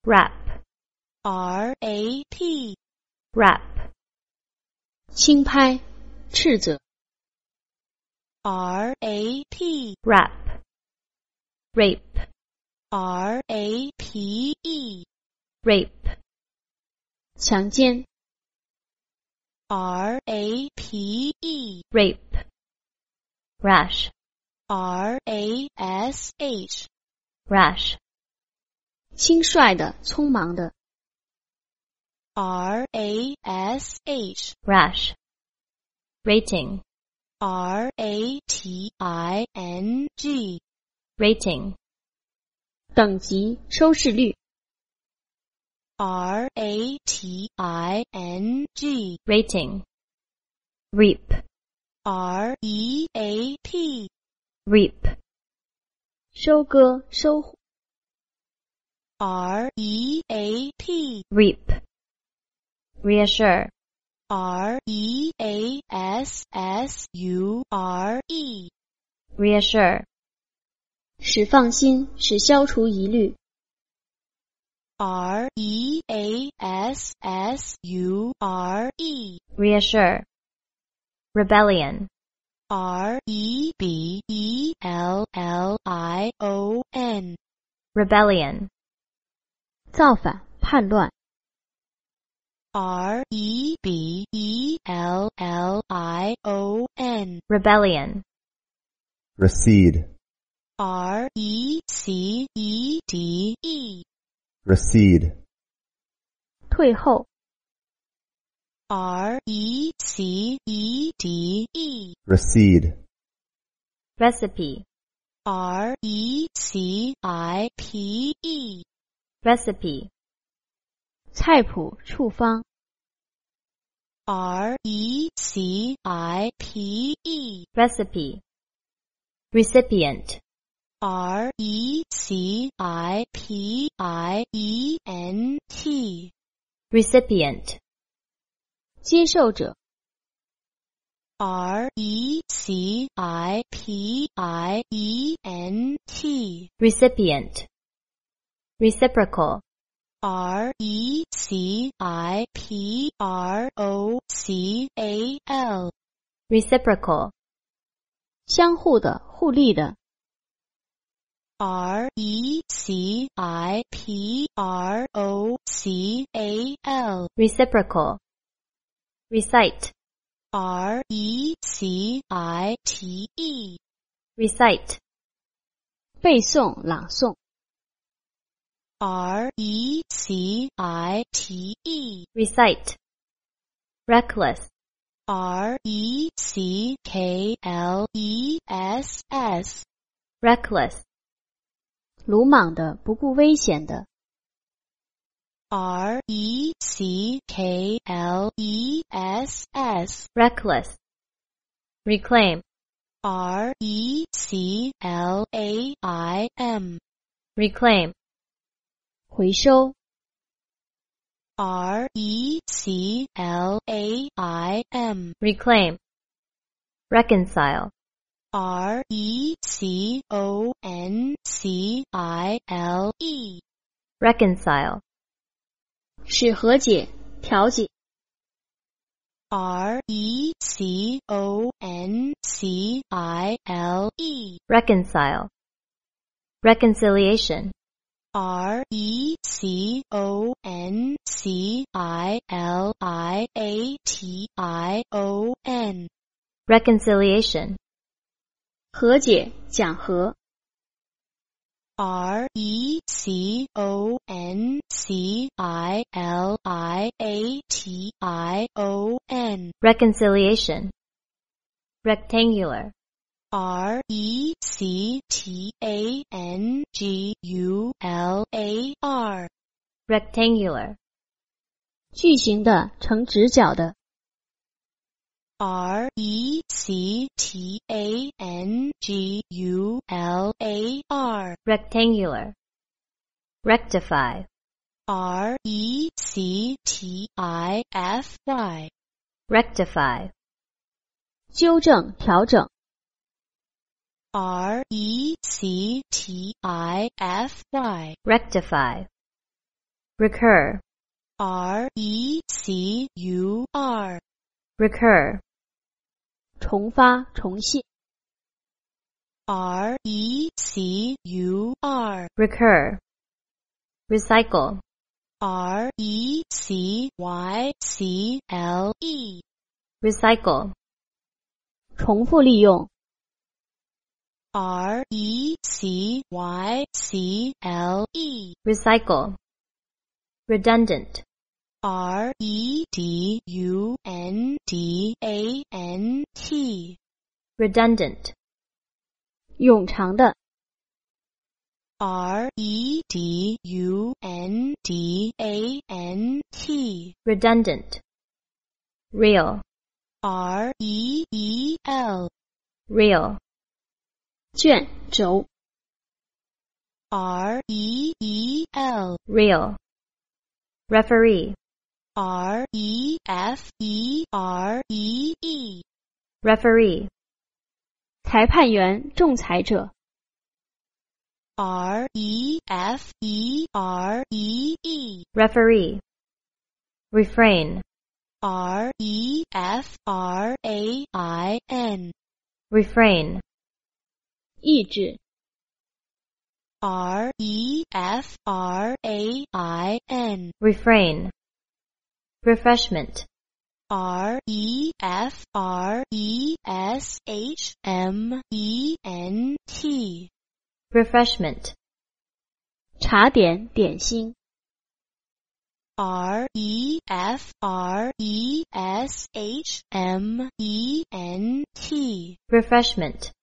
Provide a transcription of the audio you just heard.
Rap. R-A-P. Rap. 轻拍，斥责。 R-A-P. Rap. Rape. R-A-P-E. Rape. 强奸。 R-A-P-E. Rape. Rash. R-A-S-H. Rash. 轻率的，匆忙的。 R-A-S-H. Rash. Rating. R-A-T-I-N-G. Rating. 等级，收视率。 R-A-T-I-N-G. Rating. Reap. R-E-A-P. Reap. 收割，收获。 R-E-A-P. Reap. Reassure. R-E-A-S-S-U-R-E. Reassure. 使放心，使消除疑虑。 R-E-A-S-S-U-R-E. Reassure. Rebellion. R-E-B-E-L-L-I-O-N. Rebellion. 造反，叛乱。 R-E-B-E-L-L-I-O-N. Rebellion. Recede. R-E-C-E-D-E. Recede. 退后。 R-E-C-E-D-E. Recede. Recipe. R-E-C-I-P-E. Recipe. 菜谱，处方。 R-E-C-I-P-E. Recipe. Recipient. R-E-C-I-P-I-E-N-T. Recipient. 接受者。 R-E-C-I-P-I-E-N-T. Recipient. Reciprocal. R-E-C-I-P-R-O-C-A-L. Reciprocal. 相互的，互利的。 R-E-C-I-P-R-O-C-A-L. Reciprocal. Recite. R-E-C-I-T-E. Recite. 背诵，朗诵。 R-E-C-I-T-E. Recite. Reckless. R-E-C-K-L-E-S-S. Reckless. 鲁莽的，不顾危险的。 R-E-C-K-L-E-S-S. Reckless. Reclaim. R-E-C-L-A-I-M. Reclaim. 回收。 R-E-C-L-A-I-M. Reclaim. Reconcile. R-E-C-O-N-C-I-L-E. Reconcile. 使和解，调解。 R-E-C-O-N-C-I-L-E. Reconcile. Reconciliation. R-E-C-O-N-C-I-L-I-A-T-I-O-N. Reconciliation. 和解，讲和。 R-E-C-O-N-C-I-L-I-A-T-I-O-N. Reconciliation. Rectangular. R-E-C-T-A-N-G-U-L-A-R. Rectangular. 矩形的，呈直角的。 R-E-C-T-A-N-G-U-L-A-R. Rectangular. Rectify. R-E-C-T-I-F-Y. Rectify. 纠正，调整。 R-E-C-T-I-F-Y. Rectify. recur, recur, recur, 重发重现， recur, recur, recycle, recycle, recycle, 重复利用， recycle, recycle, redundant, redundant, redundant, 冗长的， redundant, redundant, real, reel, real, 卷轴， reel, real, referee, referee, referee, 裁判员仲裁者， referee, referee, refrain, refrain, refrain, 意志， refrain, refrain, refreshment, refreshment, refreshment, 茶点点心， refreshment, refreshment,